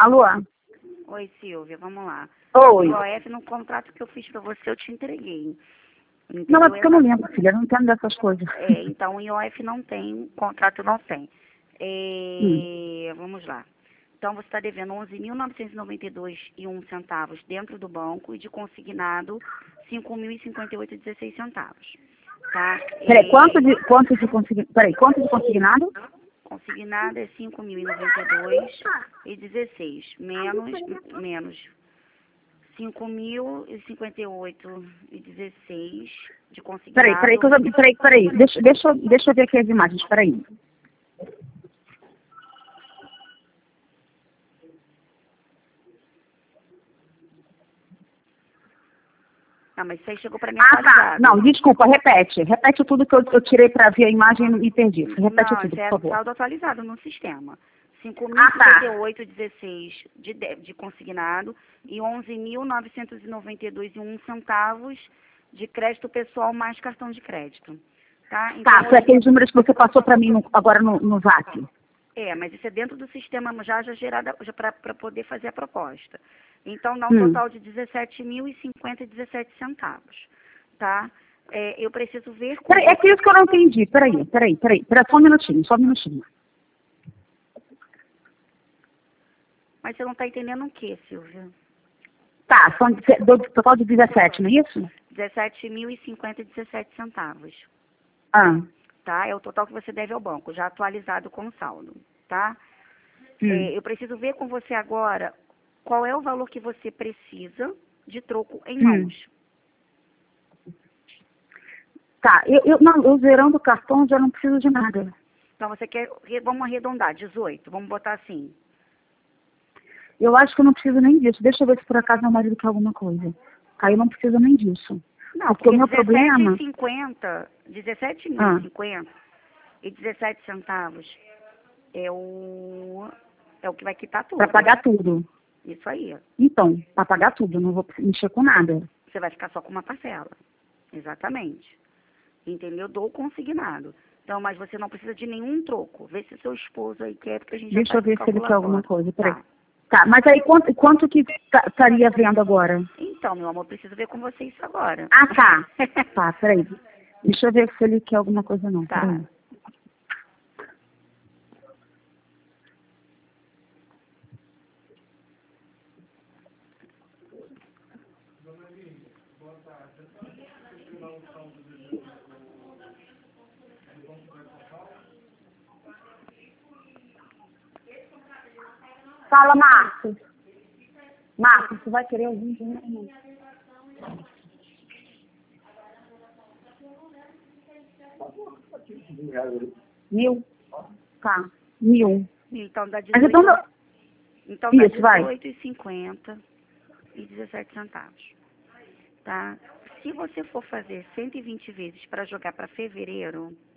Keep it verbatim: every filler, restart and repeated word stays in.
Alô? Oi, Silvia, vamos lá. Oi. O I O F, no contrato que eu fiz pra você, eu te entreguei. Entendeu? Não, é porque eu não lembro, filha. Eu não entendo dessas coisas. É, então o I O F não tem, contrato não tem. Hum. É, vamos lá. Então você está devendo onze mil novecentos e noventa e dois e um centavos dentro do banco e de consignado cinco mil e cinquenta e oito e dezesseis centavos. Tá? Peraí, É, quanto de, quanto de consignado? Peraí, quanto de consignado? consignado é cinco mil e noventa e dois e dezesseis, menos, menos cinco mil e cinquenta e oito e dezesseis de Peraí, peraí, consignado. que eu, já- peraí, peraí. Deixa, deixa, eu- deixa eu ver aqui as imagens, peraí. Ah, mas isso aí chegou para mim Ah, tá. atualizado. Não, desculpa, repete. Repete tudo que eu, eu tirei pra ver a imagem e perdi. Repete Não, tudo, isso por é favor. saldo atualizado no sistema. cinco mil Ah, e cinquenta e tá. oito e dezesseis de, de, de consignado e onze mil novecentos e noventa e dois e um centavos de crédito pessoal mais cartão de crédito. Tá? Então, Tá, foi hoje, aqueles números que você passou pra mim no- agora no, no Zap. é, mas isso é dentro do sistema já, já gerado já para poder fazer a proposta. Então, dá um Hum. total de dezessete mil e cinquenta e dezessete centavos. Tá? É, eu preciso ver com Peraí, é que isso que eu não entendi. Peraí, peraí, peraí. Pera só um minutinho, só um minutinho. Mas você não está entendendo o que, Silvia? Tá, são deze- do total de dezessete, não é isso? dezessete mil e cinquenta e dezessete centavos. Ah. Tá? É o total que você deve ao banco, já atualizado com o saldo. Tá? Hum. É, eu preciso ver com você agora qual é o valor que você precisa de troco em Hum. mãos. Tá, eu, eu, não, eu zerando o cartão já não preciso de nada. Então, você quer, vamos arredondar, dezoito, vamos botar assim. Eu acho que eu não preciso nem disso. Deixa eu ver se por acaso meu marido quer alguma coisa. Aí eu não preciso nem disso. Não, Porque porque o meu problema... dezessete e cinquenta, dezessete mil Ah, e cinquenta e dezessete centavos é o, é o que vai quitar tudo. para pagar tudo. Isso aí. Então, para pagar tudo, não vou mexer com nada. Você vai ficar só com uma parcela. Exatamente. Entendeu? Dou consignado. Então, mas você não precisa de nenhum troco. Vê se seu esposo aí quer, porque a gente já Deixa eu faz o ver se ele quer cálculo alguma agora. coisa. Peraí. Tá. Tá, mas aí quanto, quanto que tá- estaria vendo agora? Então, meu amor, preciso ver com você isso agora. Ah, tá. Tá, peraí. Deixa eu ver se ele quer alguma coisa não. Tá. Peraí. Fala, Marcos. Marcos, você vai querer algum dinheiro? Não. Mil? Tá. Mil. Então, dá Mas dezoito. então, Então, dá isso, vai. dezoito e cinquenta e dezessete centavos. Tá? Se você for fazer cento e vinte vezes para jogar para fevereiro,